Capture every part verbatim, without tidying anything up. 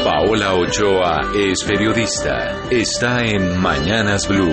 Paola Ochoa es periodista. Está en Mañanas Blue.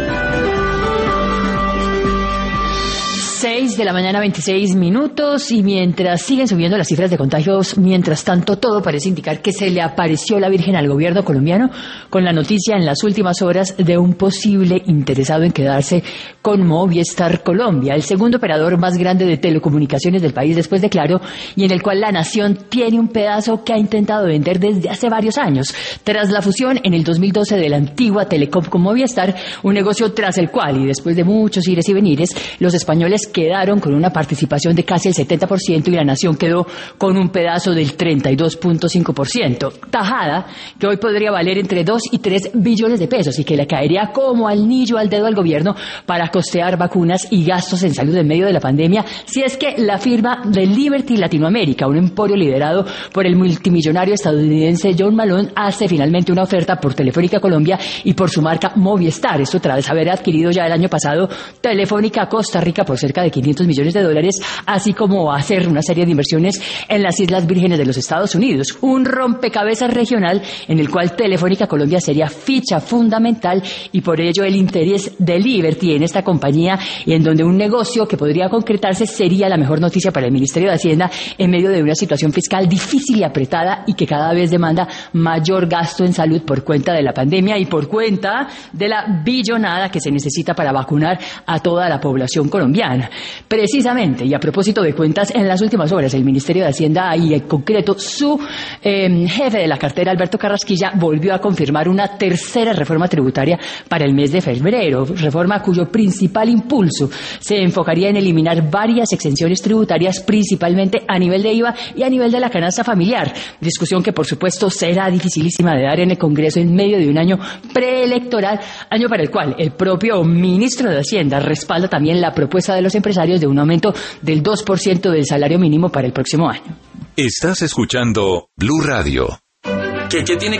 seis de la mañana, veintiséis minutos, y mientras siguen subiendo las cifras de contagios, mientras tanto todo parece indicar que se le apareció la Virgen al gobierno colombiano con la noticia en las últimas horas de un posible interesado en quedarse con Movistar Colombia, el segundo operador más grande de telecomunicaciones del país después de Claro, y en el cual la nación tiene un pedazo que ha intentado vender desde hace varios años. Tras la fusión en el dos mil doce de la antigua Telecom con Movistar, un negocio tras el cual, y después de muchos ires y venires, los españoles quedaron con una participación de casi el setenta por ciento y la nación quedó con un pedazo del treinta y dos punto cinco por ciento. Tajada que hoy podría valer entre dos y tres billones de pesos y que le caería como anillo al dedo al gobierno para costear vacunas y gastos en salud en medio de la pandemia, si es que la firma de Liberty Latinoamérica, un emporio liderado por el multimillonario estadounidense John Malone, hace finalmente una oferta por Telefónica Colombia y por su marca Movistar. Esto tras haber adquirido ya el año pasado Telefónica Costa Rica por cerca de quinientos millones de dólares, así como hacer una serie de inversiones en las Islas Vírgenes de los Estados Unidos. Un rompecabezas regional en el cual Telefónica Colombia sería ficha fundamental y por ello el interés de Liberty en esta compañía, y en donde un negocio que podría concretarse sería la mejor noticia para el Ministerio de Hacienda en medio de una situación fiscal difícil y apretada y que cada vez demanda mayor gasto en salud por cuenta de la pandemia y por cuenta de la billonada que se necesita para vacunar a toda la población colombiana. Precisamente, y a propósito de cuentas, en las últimas horas el Ministerio de Hacienda y en concreto su eh, jefe de la cartera, Alberto Carrasquilla, volvió a confirmar una tercera reforma tributaria para el mes de febrero, reforma cuyo principal impulso se enfocaría en eliminar varias exenciones tributarias, principalmente a nivel de I V A y a nivel de la canasta familiar, discusión que por supuesto será dificilísima de dar en el Congreso en medio de un año preelectoral, año para el cual el propio ministro de Hacienda respalda también la propuesta de los empresarios de un aumento del dos por ciento del salario mínimo para el próximo año. Estás escuchando Blue Radio. ¿Qué, qué tiene